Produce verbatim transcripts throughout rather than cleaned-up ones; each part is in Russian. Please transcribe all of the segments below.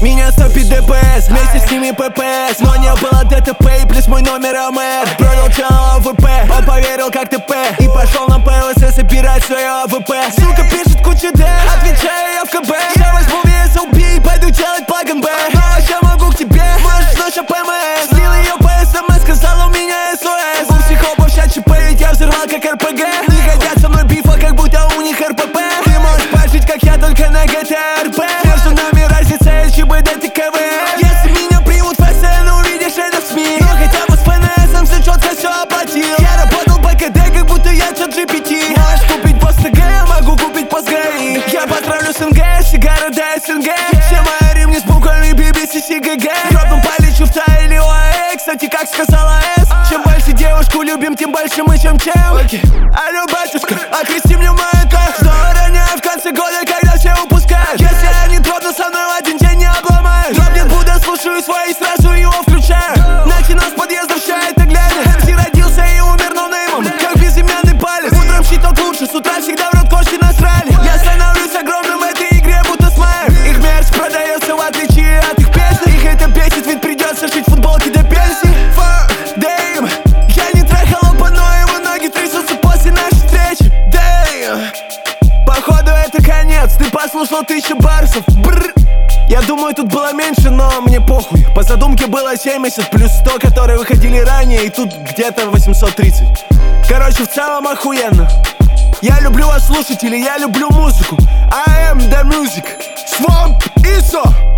Меня стопит ДПС, вместе с ними ППС. Но не было ДТП и плюс мой номер АМР. Продал чанал АВП, он поверил как ТП и пошел на ПВС собирать свое АВП. Сука пишет кучу Д, отвечаю я в КБ. Я возьму ви эс эл би и пойду делать плагин Б. Я могу к тебе, можешь ночь ПМС. Слил ее по СМС, сказала у меня СОС. У психопов ща ЧП, ведь я взорвал как РПГ. Не хотят со мной бифа, как будто у них РПП. Ты можешь пожить, как я, только на ГТРП. Между нами разница ЛЧБД, ТКВ. Если меня примут в СН, увидишь это в СМИ. Но хотя бы с ФНСом все четко все оплатил. Я работал по КД, как будто я чат джи пи ти. Можешь купить пост ТГ, я могу купить пост ГАИ. Я потравлю СНГ, сигары до СНГ. Все мои римни с буквами би би си си гэ гэ. Дропнул полечу в Тай или ОАЭ. Кстати, как сказала С, чем больше девушку любим, тем больше мы чем чем. Okay. Алло, батюшка, окрести мне маяток. Снова роняю в конце года, когда все упускают. Если они дропнут со мной в один день, не обломают. Дропнет Будда, слушаю свои, сразу его включаю. Начинал с подъезда, все это глядя. МС родился и умер ноунеймом, как безымянный палец. Утром считал лучше, с утра всегда в рот кости насрали. Я становлюсь огромным в этой игре, будто смайер. Их мерч продается в отличие от их песен. Их это бесит, ведь придется шить футболки до пенсии. Fuck, damn. Я не трахал опа, но его ноги трясутся после нашей встречи. Damn. Походу это конец, ты послушал тысячу барсов. Бррр. Я думаю, тут было меньше, но мне похуй. По задумке было семьдесят плюс сто, которые выходили ранее, и тут где-то восемьсот тридцать. Короче, в целом охуенно. Я люблю вас, слушатели, я люблю музыку. I am the music. Swamp Iso.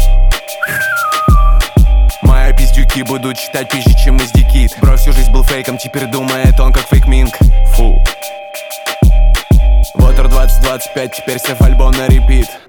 Мои пиздюки будут читать пизже, чем из Дикит. Бро всю жизнь был фейком, теперь думает он как фейк Минг. Фу. Water двадцать двадцать пять, теперь сев альбом на репит.